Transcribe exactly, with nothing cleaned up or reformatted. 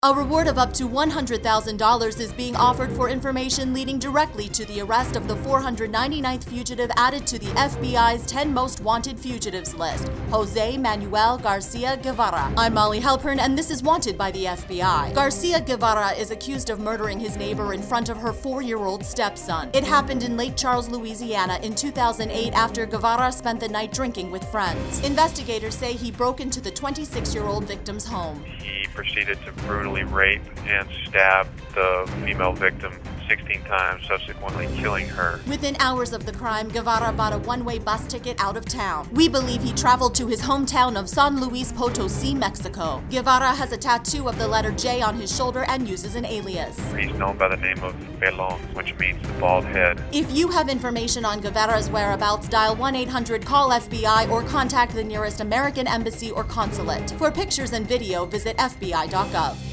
A reward of up to one hundred thousand dollars is being offered for information leading directly to the arrest of the four hundred ninety-ninth fugitive added to the F B I's ten most wanted fugitives list, Jose Manuel Garcia Guevara. I'm Molly Halpern, and this is Wanted by the F B I. Garcia Guevara is accused of murdering his neighbor in front of her four-year-old stepson. It happened in Lake Charles, Louisiana in two thousand eight after Guevara spent the night drinking with friends. Investigators say he broke into the twenty-six-year-old victim's home. He proceeded to brutally rape and stab the female victim sixteen times, subsequently killing her. Within hours of the crime, Guevara bought a one-way bus ticket out of town. We believe he traveled to his hometown of San Luis Potosi, Mexico. Guevara has a tattoo of the letter J on his shoulder and uses an alias. He's known by the name of Pelon, which means the bald head. If you have information on Guevara's whereabouts, dial one eight hundred call F B I or contact the nearest American embassy or consulate. For pictures and video, visit F B I dot gov.